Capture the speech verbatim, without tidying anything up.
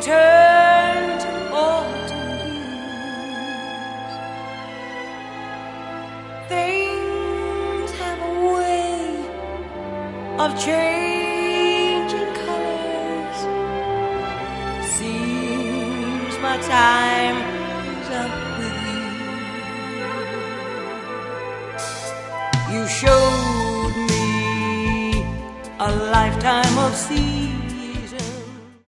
turn to autumn hues. Things have a way of changing colors. Seems my time is up with you. You showed me a lifetime of sea.